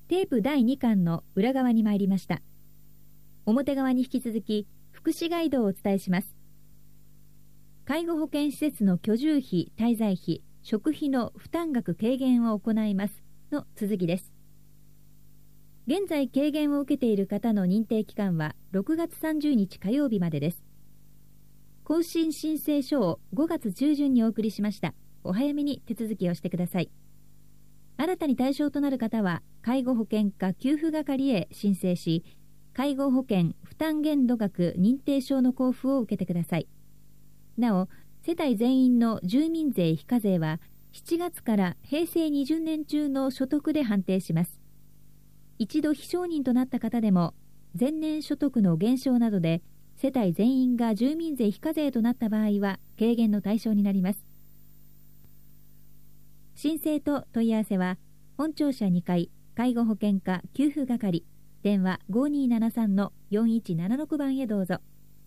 テープ第2巻の裏側に参りました。表側に引き続き福祉ガイドをお伝えします。介護保険施設の居住費、滞在費、食費の負担額軽減を行いますの続きです。現在軽減を受けている方の認定期間は6月30日火曜日までです。更新申請書を5月中旬にお送りしました。お早めに手続きをしてください。新たに対象となる方は介護保険課給付係へ申請し、介護保険負担限度額認定証の交付を受けてください。なお、世帯全員の住民税非課税は7月から平成20年中の所得で判定します。一度非承認となった方でも、前年所得の減少などで世帯全員が住民税非課税となった場合は軽減の対象になります。申請と問い合わせは本庁舎2階介護保険課給付係、電話 5273-4176 番へどうぞ。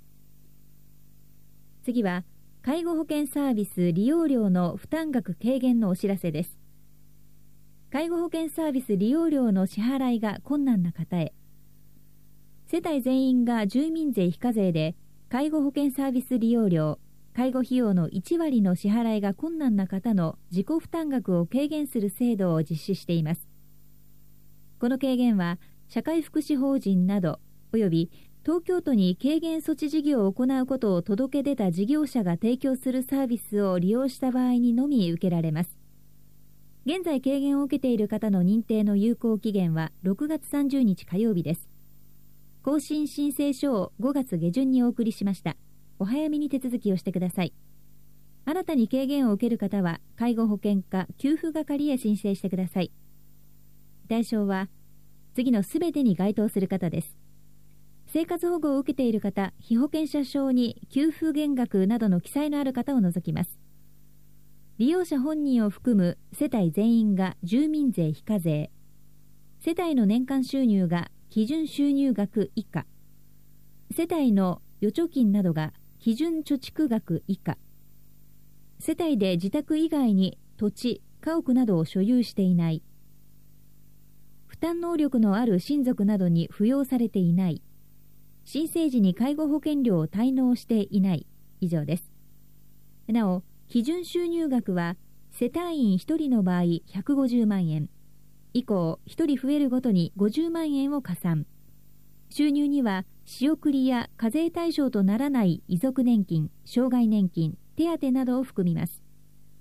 次は介護保険サービス利用料の負担額軽減のお知らせです。介護保険サービス利用料の支払いが困難な方へ、世帯全員が住民税非課税で介護保険サービス利用料、介護費用の1割の支払いが困難な方の自己負担額を軽減する制度を実施しています。この軽減は社会福祉法人などおよび東京都に軽減措置事業を行うことを届け出た事業者が提供するサービスを利用した場合にのみ受けられます。現在軽減を受けている方の認定の有効期限は6月30日火曜日です。更新申請書を5月下旬にお送りしました。お早めに手続きをしてください。新たに軽減を受ける方は介護保険課給付係へ申請してください。対象は次のすべてに該当する方です。生活保護を受けている方、被保険者証に給付減額などの記載のある方を除きます。利用者本人を含む世帯全員が住民税非課税、世帯の年間収入が基準収入額以下、世帯の預貯金などが基準貯蓄額以下、世帯で自宅以外に土地、家屋などを所有していない、負担能力のある親族などに扶養されていない、申請時に介護保険料を滞納していない、以上です。なお、基準収入額は世帯員1人の場合150万円、以降1人増えるごとに50万円を加算。収入には仕送りや課税対象とならない遺族年金、障害年金、手当などを含みます。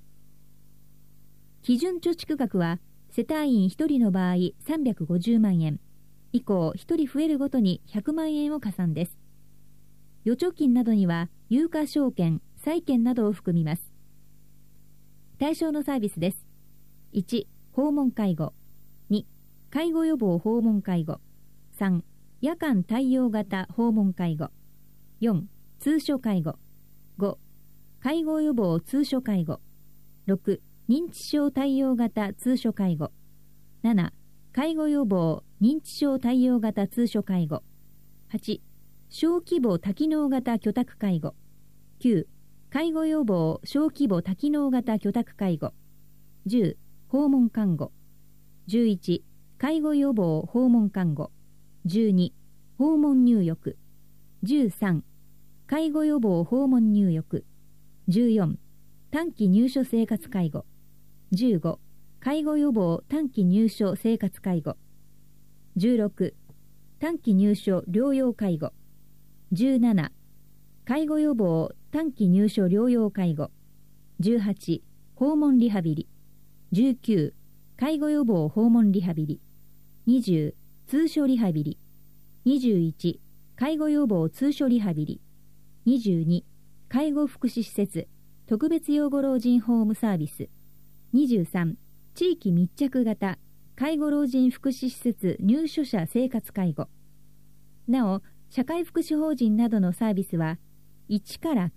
基準貯蓄額は世帯員1人の場合350万円、以降1人増えるごとに100万円を加算です。預貯金などには有価証券、債券などを含みます。対象のサービスです。1、訪問介護。2、介護予防訪問介護。3、夜間対応型訪問介護。4、通所介護。5、介護予防通所介護。6、認知症対応型通所介護。7、介護予防認知症対応型通所介護。8、小規模多機能型居宅介護。9、介護予防小規模多機能型居宅介護。10、訪問看護。11、介護予防訪問看護。12、訪問入浴。13、介護予防訪問入浴。14、短期入所生活介護。15、介護予防短期入所生活介護。16、短期入所療養介護。17、介護予防短期入所療養介護。18、訪問リハビリ。19、介護予防訪問リハビリ。20、通所リハビリ。21、介護予防通所リハビリ。22、介護福祉施設特別養護老人ホームサービス。23、地域密着型介護老人福祉施設入所者生活介護。なお、社会福祉法人などのサービスは1から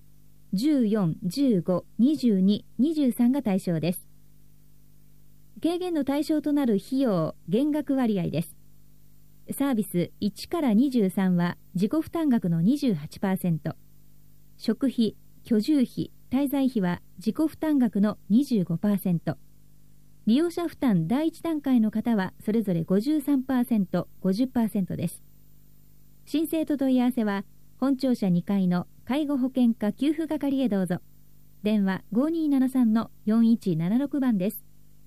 9、14、15、22、23が対象です。軽減の対象となる費用減額割合です。サービス1から23は自己負担額の 28%、食費、居住費、滞在費は自己負担額の 25%、 利用者負担第1段階の方はそれぞれ 53%、50% です。申請と問い合わせは本庁舎2階の介護保険課給付係へどうぞ。電話 5273-4176 番です。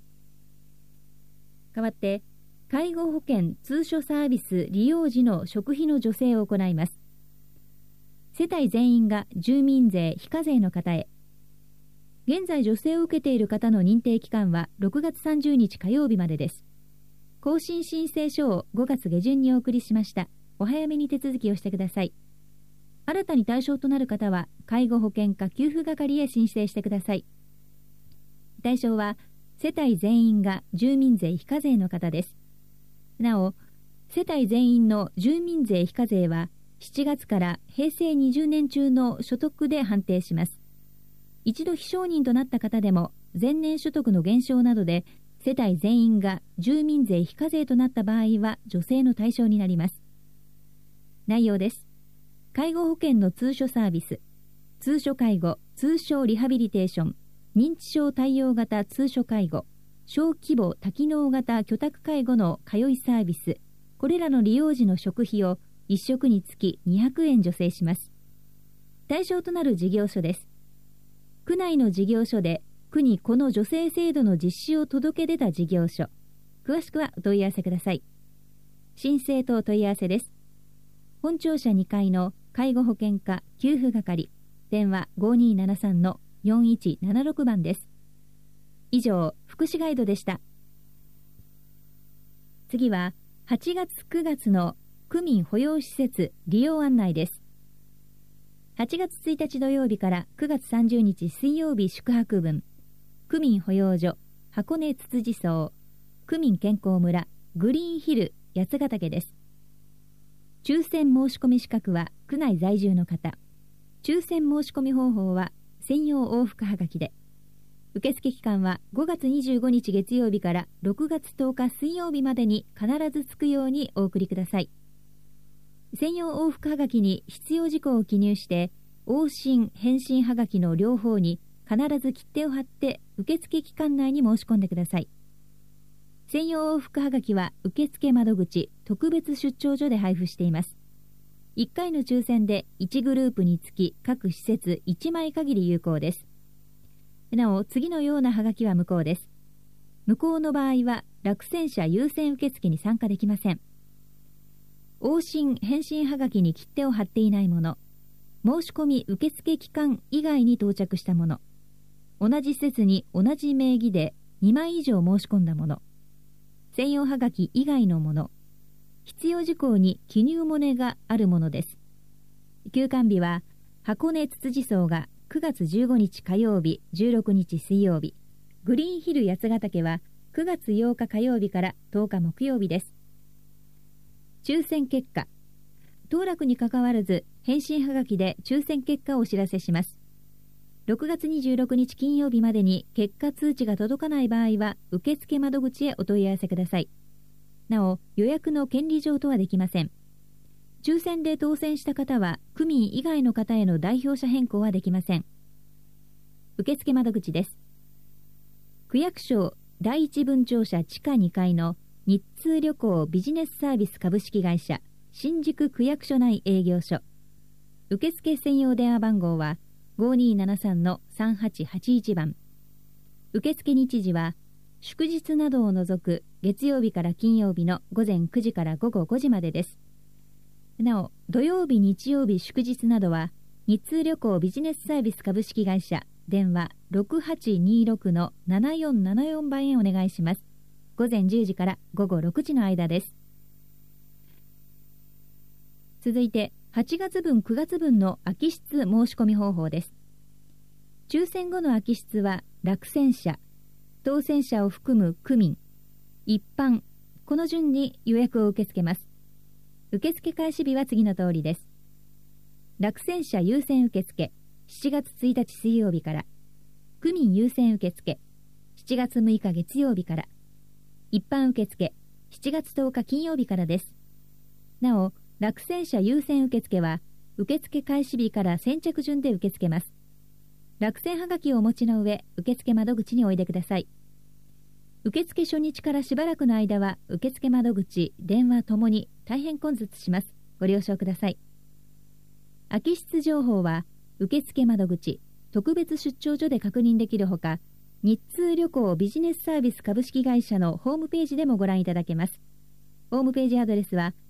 代わって介護保険通所サービス利用時の食費の助成を行います。世帯全員が住民税非課税の方へ。現在助成を受けている方の認定期間は6月30日火曜日までです。更新申請書を5月下旬にお送りしました。お早めに手続きをしてください。新たに対象となる方は介護保険課給付係へ申請してください。対象は世帯全員が住民税非課税の方です。なお、世帯全員の住民税非課税は7月から平成20年中の所得で判定します。一度非承認となった方でも前年所得の減少などで世帯全員が住民税非課税となった場合は助成の対象になります。内容です。介護保険の通所サービス、通所介護、通所リハビリテーション、認知症対応型通所介護、小規模多機能型居宅介護の通いサービス、これらの利用時の食費を1食につき200円助成します。対象となる事業所です。区内の事業所で区にこの助成制度の実施を届け出た事業所、詳しくはお問い合わせください。申請と問い合わせです。本庁舎2階の介護保険課給付係、電話 5273-4176 番です。以上、福祉ガイドでした。次は8月9月の区民保養施設利用案内です。8月1日土曜日から9月30日水曜日宿泊分、区民保養所箱根つつじ荘、区民健康村グリーンヒル八ヶ岳です。抽選申し込み資格は区内在住の方。抽選申し込み方法は専用往復はがきで。受付期間は5月25日月曜日から6月10日水曜日までに必ず着くようにお送りください。専用往復はがきに必要事項を記入して、往診・返信はがきの両方に必ず切手を貼って受付期間内に申し込んでください。専用往復はがきは受付窓口特別出張所で配布しています。1回の抽選で1グループにつき各施設1枚限り有効です。なお、次のようなはがきは無効です。無効の場合は落選者優先受付に参加できません。往診・返信はがきに切手を貼っていないもの、申し込み受付期間以外に到着したもの、同じ施設に同じ名義で2枚以上申し込んだもの、専用はがき以外のもの、必要事項に記入漏れがあるものです。休館日は箱根つつじ荘が9月15日火曜日、16日水曜日、グリーンヒル八ヶ岳は9月8日火曜日から10日木曜日です。抽選結果、当落にかかわらず返信はがきで抽選結果をお知らせします。6月26日金曜日までに結果通知が届かない場合は受付窓口へお問い合わせください。なお、予約の権利上とはできません。抽選で当選した方は区民以外の方への代表者変更はできません。受付窓口です。区役所第一分庁舎地下2階の日通旅行ビジネスサービス株式会社新宿区役所内営業所。受付専用電話番号は 5273-3881 番。受付日時は祝日などを除く月曜日から金曜日の午前9時から午後5時までです。なお、土曜日、日曜日、祝日などは日通旅行ビジネスサービス株式会社電話 6826-7474 番へお願いします。午前10時から午後6時の間です。続いて8月分9月分の空き室申し込み方法です。抽選後の空き室は落選者、当選者を含む区民、一般、この順に予約を受け付けます。受付開始日は次の通りです。落選者優先受付、7月1日水曜日から、区民優先受付、7月6日月曜日から、一般受付、7月10日金曜日からです。なお、落選者優先受付は、受付開始日から先着順で受け付けます。落選はがきをお持ちの上、受付窓口においでください。 受付初日からしばらくの間は受付窓口、電話ともに大変混雑します。ご了承ください。空き室情報は受付窓口、特別出張所で確認できるほか、日通旅行ビジネスサービス株式会社のホームページでもご覧いただけます。ホームページアドレスは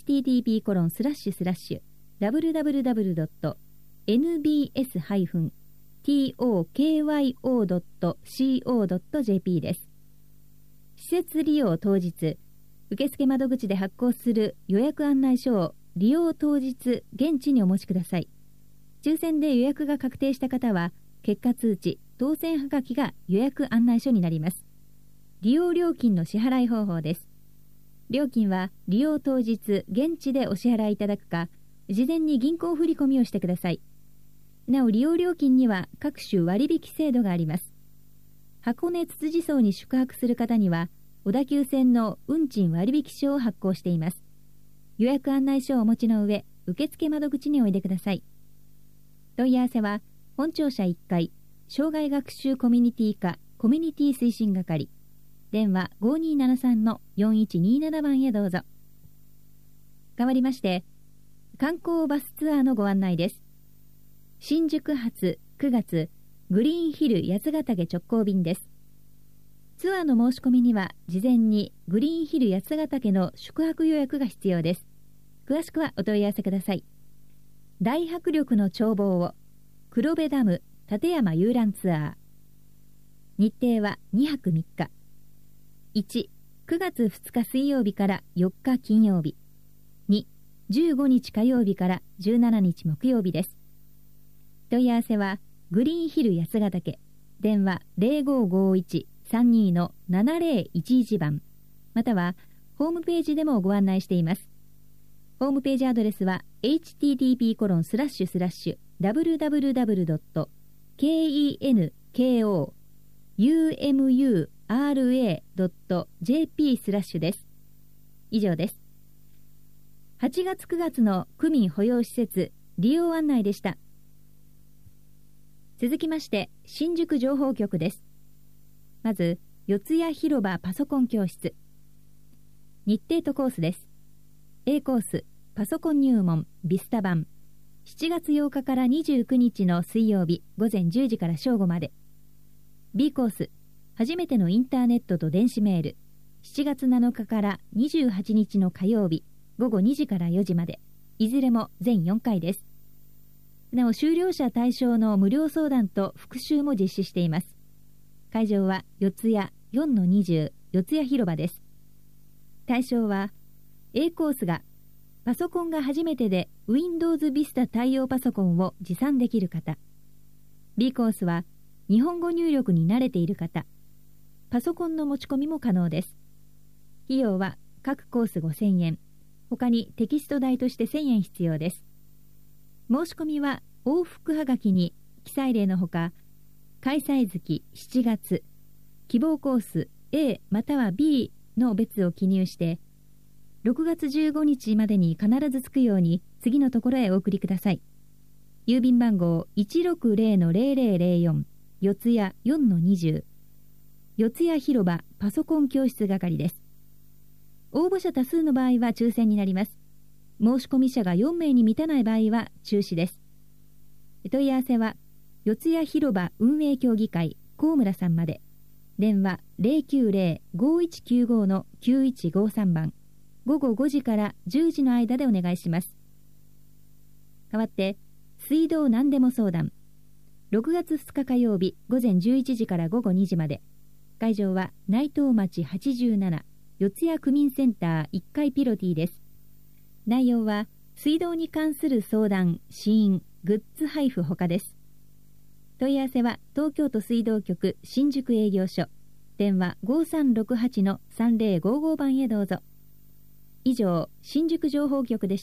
http://www.nbs-tokyo.co.jp です。施設利用当日、受付窓口で発行する予約案内書を利用当日現地にお持ちください。抽選で予約が確定した方は、結果通知、当選はがきが予約案内書になります。利用料金の支払い方法です。料金は利用当日現地でお支払いいただくか、事前に銀行振込をしてください。なお利用料金には各種割引制度があります。箱根つつじ荘に宿泊する方には、小田急線の運賃割引書を発行しています。予約案内書をお持ちの上、受付窓口においでください。問い合わせは、本庁舎1階、障害学習コミュニティ課コミュニティ推進係、電話 5273-4127 番へどうぞ。代わりまして、観光バスツアーのご案内です。新宿発9月、グリーンヒル八ヶ岳直行便です。ツアーの申し込みには、事前にグリーンヒル八ヶ岳の宿泊予約が必要です。詳しくはお問い合わせください。大迫力の眺望を、黒部ダム立山遊覧ツアー。日程は2泊3日。1、9月2日水曜日から4日金曜日。2、15日火曜日から17日木曜日です。問い合わせは、グリーンヒル八ヶ岳、電話 0551-32-7011 番、または、ホームページでもご案内しています。ホームページアドレスは http://www.kenkomura.jp/ です。以上です。8月9月の区民保養施設利用案内でした。続きまして、新宿情報局です。まず、四谷広場パソコン教室。日程とコースです。A コース、パソコン入門ビスタ版。7月8日から29日の水曜日午前10時から正午まで。B コース、初めてのインターネットと電子メール。7月7日から28日の火曜日午後2時から4時まで。いずれも全4回です。なお、修了者対象の無料相談と復習も実施しています。会場は四谷 4-20 四谷広場です。対象は A コースがパソコンが初めてで Windows Vista 対応パソコンを持参できる方。B コースは日本語入力に慣れている方。パソコンの持ち込みも可能です。費用は各コース5000円。他にテキスト代として1000円必要です。申し込みは往復はがきに記載例のほか、開催月7月、希望コース A または B の別を記入して、6月15日までに必ず着くように次のところへお送りください。郵便番号 160-0004 四谷 4-20 四谷広場パソコン教室係です。応募者多数の場合は抽選になります。申し込み者が4名に満たない場合は中止です。問い合わせは四谷広場運営協議会高村さんまで。電話 090-5195-9153 番。午後5時から10時の間でお願いします。代わって、水道何でも相談。6月2日火曜日午前11時から午後2時まで。会場は内藤町87四谷区民センター1階ピロティです。内容は水道に関する相談、支援、グッズ配布ほかです。問い合わせは東京都水道局新宿営業所。電話 5368-3055 番へどうぞ。以上、新宿情報局でした。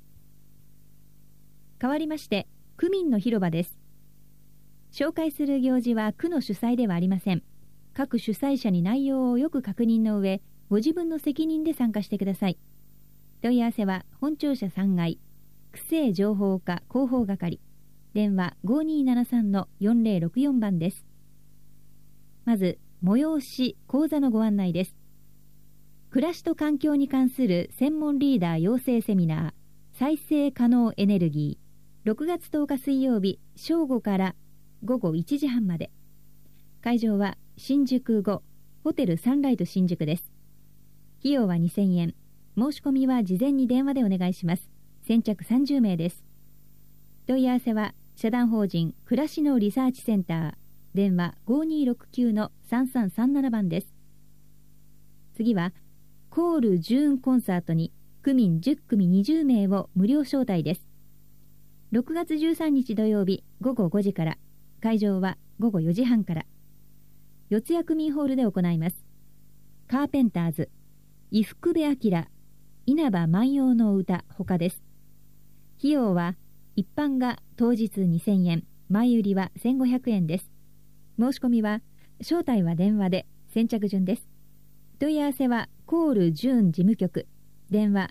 代わりまして、区民の広場です。紹介する行事は区の主催ではありません。各主催者に内容をよく確認の上、ご自分の責任で参加してください。問い合わせは本庁舎3階、区政情報課広報係。電話 5273-4064 番です。まず、 催し講座のご案内です。暮らしと環境に関する専門リーダー養成セミナー再生可能エネルギー、6月10日水曜日正午から午後1時半まで。会場は新宿5ホテルサンライト新宿です。費用は2000円。申し込みは事前に電話でお願いします。先着30名です。問い合わせは社団法人暮らしのリサーチセンター、電話 5269-3337 番です。次はコールジューンコンサートに区民10組20名を無料招待です。6月13日土曜日午後5時から、会場は午後4時半から、四谷区民ホールで行います。カーペンターズ、伊福部明、稲葉万葉の歌他です。費用は一般が当日2000円、前売りは1500円です。申し込みは招待は電話で、先着順です。問い合わせはコールジューン事務局、電話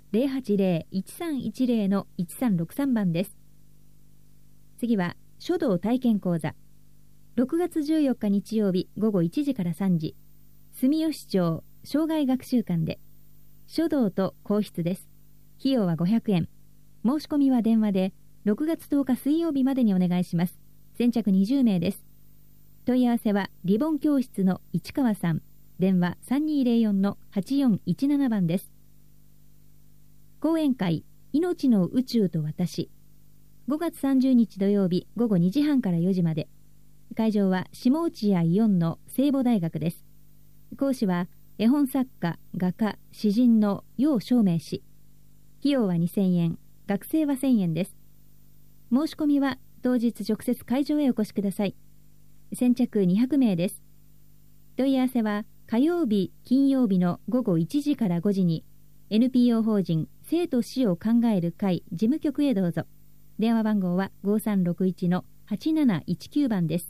080-1310-1363 番です。次は書道体験講座。6月14日日曜日午後1時から3時、住吉町生涯学習館で書道と皇室です。費用は500円。申し込みは電話で6月10日水曜日までにお願いします。先着20名です。問い合わせはリボン教室の市川さん、電話 3204-8417 番です。講演会命の宇宙と私、5月30日土曜日午後2時半から4時まで。会場は下落合4の聖母大学です。講師は絵本作家、画家、詩人の楊照明氏。費用は2000円、学生は1000円です。申し込みは当日直接会場へお越しください。先着200名です。問い合わせは火曜日、金曜日の午後1時から5時に NPO 法人生と死を考える会事務局へどうぞ。電話番号は 5361-8719 番です。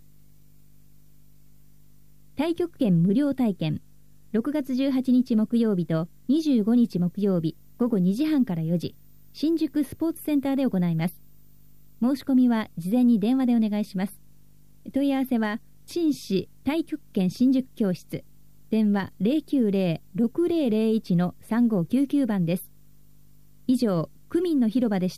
太極拳無料体験、6月18日木曜日と25日木曜日午後2時半から4時、新宿スポーツセンターで行います。申し込みは事前に電話でお願いします。問い合わせは新市太極拳新宿教室、電話 090-6001-3599 番です。以上、区民の広場でした。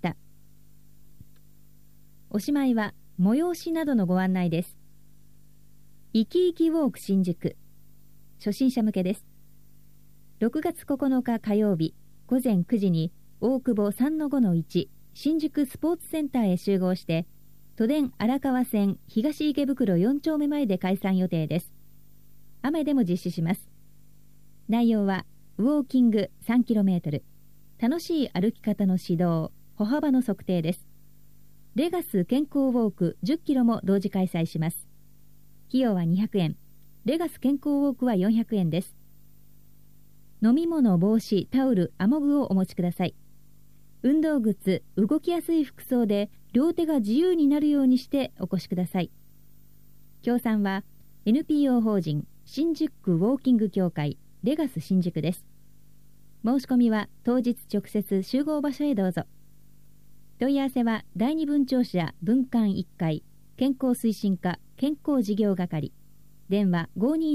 おしまいは催しなどのご案内です。いきいきウォーク新宿、初心者向けです。6月9日火曜日午前9時に大久保 3-5-1 新宿スポーツセンターへ集合して、都電荒川線東池袋4丁目前で開催予定です。雨でも実施します。内容はウォーキング 3km、 楽しい歩き方の指導、歩幅の測定です。レガス健康ウォーク 10km も同時開催します。費用は200円、レガス健康ウォークは400円です。飲み物、帽子、タオル、雨具をお持ちください。運動靴、動きやすい服装で両手が自由になるようにしてお越しください。協賛は NPO 法人新宿区ウォーキング協会レガス新宿です。申し込みは当日直接集合場所へどうぞ。問い合わせは第二分庁舎分館1階健康推進課健康事業係、電話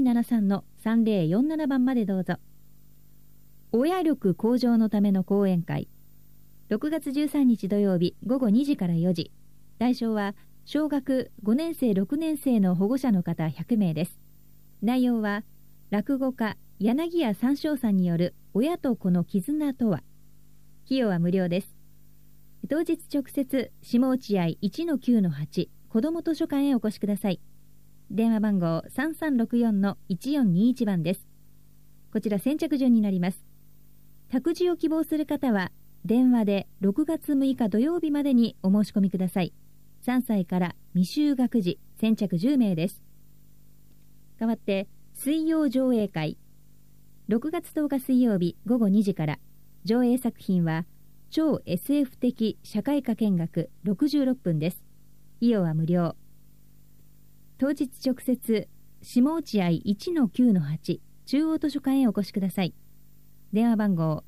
5273-3047 番までどうぞ。親力向上のための講演会、6月13日土曜日午後2時から4時、対象は小学5年生6年生の保護者の方100名です。内容は落語家柳家三笑さんによる親と子の絆とは。費用は無料です。当日直接下落合 1-9-8 子ども図書館へお越しください。電話番号 3364-1421 番です。こちら先着順になります。託児を希望する方は電話で6月6日土曜日までにお申し込みください。3歳から未就学児、先着10名です。代わって水曜上映会、6月10日水曜日午後2時から、上映作品は超 SF 的社会科見学66分です。費用は無料。当日直接下落合 1-9-8 中央図書館へお越しください。電話番号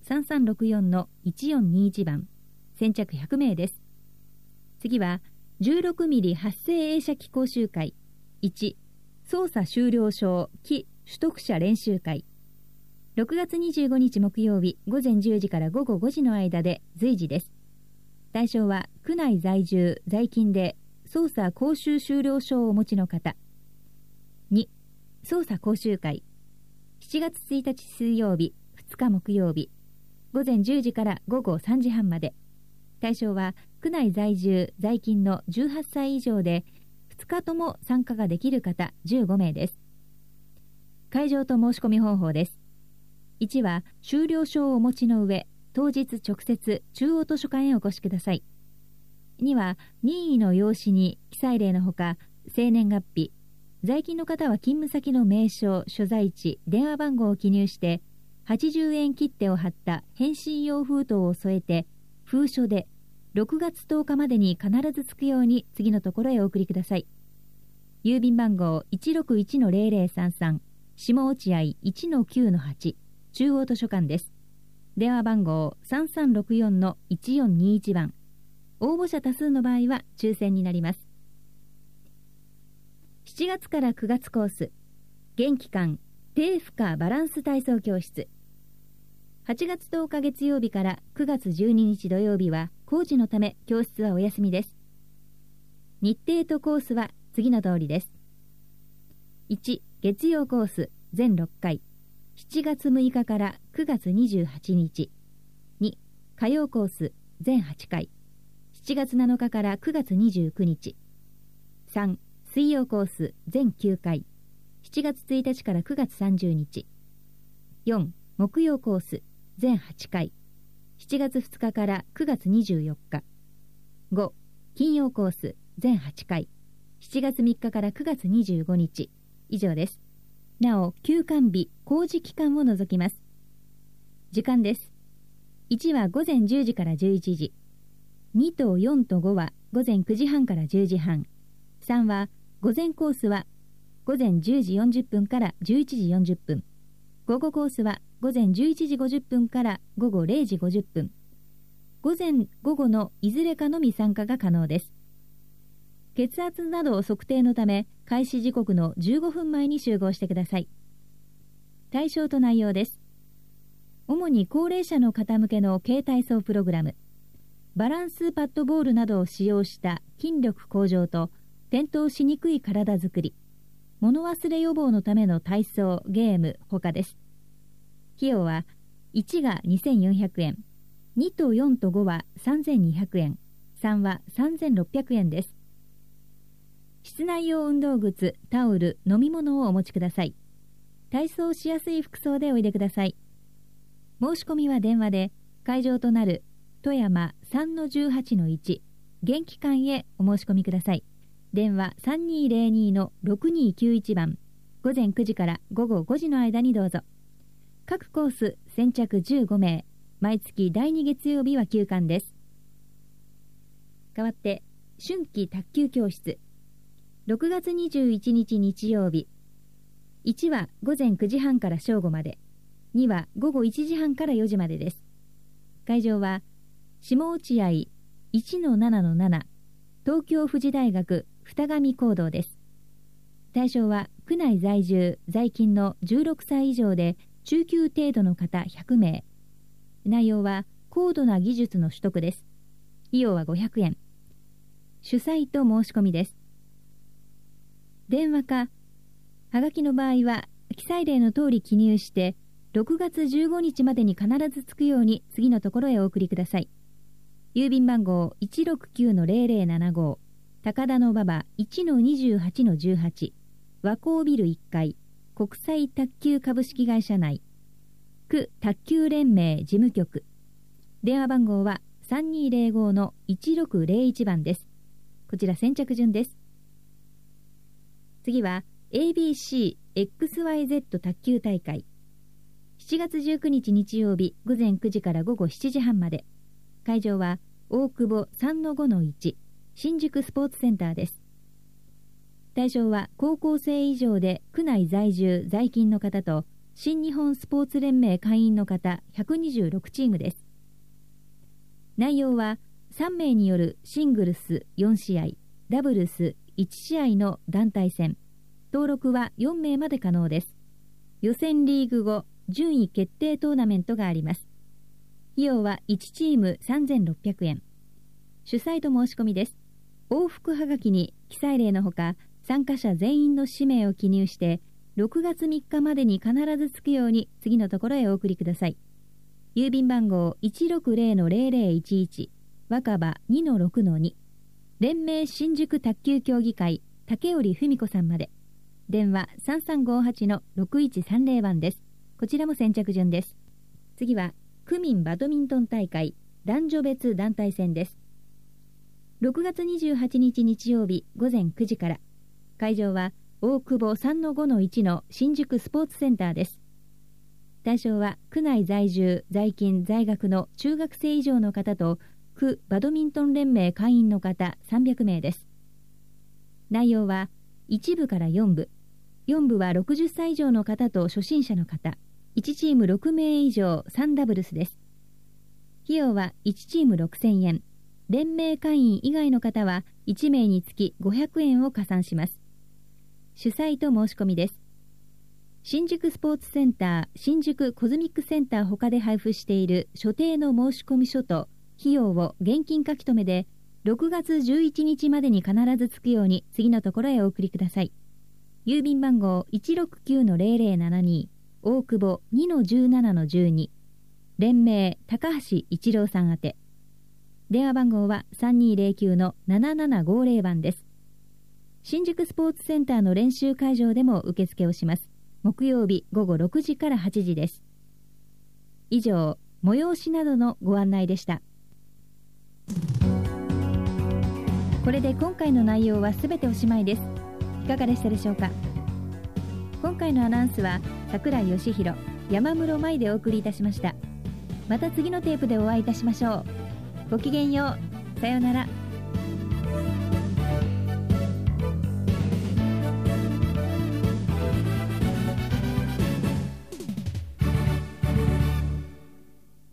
3364-1421 番、先着100名です。次は16ミリ発声映写機講習会1、操作終了証、機取得者練習会。6月25日木曜日午前10時から午後5時の間で随時です。対象は区内在住在勤で捜査講習修了証をお持ちの方。2、捜査講習会。7月1日水曜日2日木曜日午前10時から午後3時半まで。対象は区内在住在勤の18歳以上で2日とも参加ができる方15名です。会場と申し込み方法です。1は修了証をお持ちの上、当日直接中央図書館へお越しください。2は任意の用紙に記載例のほか、生年月日、在勤の方は勤務先の名称、所在地、電話番号を記入して80円切手を貼った返信用封筒を添えて封書で6月10日までに必ず着くように次のところへお送りください。郵便番号 161-0033 下落合 1-9-8 中央図書館です。電話番号 3364-1421 番。応募者多数の場合は抽選になります。7月から9月コース、現期間低負荷バランス体操教室。8月10日月曜日から9月12日土曜日は工事のため教室はお休みです。日程とコースは次の通りです。1、月曜コース全6回、7月6日から9月28日。2、火曜コース全8回、7月7日から9月29日。3、水曜コース全9回、7月1日から9月30日。4、木曜コース全8回、7月2日から9月24日。5、金曜コース全8回、7月3日から9月25日。以上です。なお、休館日、工事期間を除きます。時間です。1は午前10時から11時。2と4と5は午前9時半から10時半。3は午前コースは午前10時40分から11時40分。午後コースは午前11時50分から午後0時50分。午前午後のいずれかのみ参加が可能です。血圧などを測定のため開始時刻の15分前に集合してください。対象と内容です。主に高齢者の方向けの軽体操プログラム、バランスパッドボールなどを使用した筋力向上と転倒しにくい体づくり、物忘れ予防のための体操、ゲーム、他です。費用は1が2400円、2と4と5は3200円、3は3600円です。室内用運動靴、タオル、飲み物をお持ちください。体操しやすい服装でおいでください。申し込みは電話で、会場となる富山 3-18-1 現期間へお申し込みください。電話 3202-6291 番。午前9時から午後5時の間にどうぞ。各コース先着15名。毎月第2月曜日は休館です。代わって、春季卓球教室。6月21日日曜日。1は午前9時半から正午まで。2は午後1時半から4時までです。会場は下落合 1-7-7 東京富士大学二上講堂です。対象は区内在住在勤の16歳以上で中級程度の方100名。内容は高度な技術の取得です。費用は500円。主催と申し込みです。電話かはがきの場合は記載例の通り記入して6月15日までに必ず着くように次のところへお送りください。郵便番号 169-0075 高田馬場 1-28-18 和光ビル1階国際卓球株式会社内区卓球連盟事務局。電話番号は 3205-1601 番です。こちら先着順です。次は ABC-XYZ 卓球大会。7月19日日曜日午前9時から午後7時半まで。会場は大久保 3-5-1 新宿スポーツセンターです。対象は高校生以上で区内在住在勤の方と新日本スポーツ連盟会員の方126チームです。内容は3名によるシングルス4試合、ダブルス1試合の団体戦。登録は4名まで可能です。 予選リーグ後順位決定トーナメントがあります。費用は1チーム3600円。主催と申し込みです。往復はがきに記載例のほか、参加者全員の氏名を記入して、6月3日までに必ず着くように次のところへお送りください。郵便番号 160-0011 若葉 2-6-2 連盟新宿卓球協議会竹織文子さんまで。電話 3358-6130 番です。こちらも先着順です。次は区民バドミントン大会男女別団体戦です。6月28日日曜日午前9時から。会場は大久保 3-5-1 の新宿スポーツセンターです。対象は区内在住在勤在学の中学生以上の方と区バドミントン連盟会員の方300名です。内容は1部から4部、4部は60歳以上の方と初心者の方、1チーム6名以上3ダブルスです。費用は1チーム6000円、連盟会員以外の方は1名につき500円を加算します。主催と申し込みです。新宿スポーツセンター、新宿コズミックセンター他で配布している所定の申し込み書と費用を現金書き留めで6月11日までに必ず着くように次のところへお送りください。郵便番号 169-0072 大久保 2-17-12 連盟高橋一郎さん宛て。電話番号は 3209-7750 番です。新宿スポーツセンターの練習会場でも受付をします。木曜日午後6時から8時です。以上、催しなどのご案内でした。これで今回の内容はすべておしまいです。いかがでしたでしょうか。今回のアナウンスは櫻井義弘、山室舞でお送りいたしました。また次のテープでお会いいたしましょう。ごきげんよう。さようなら。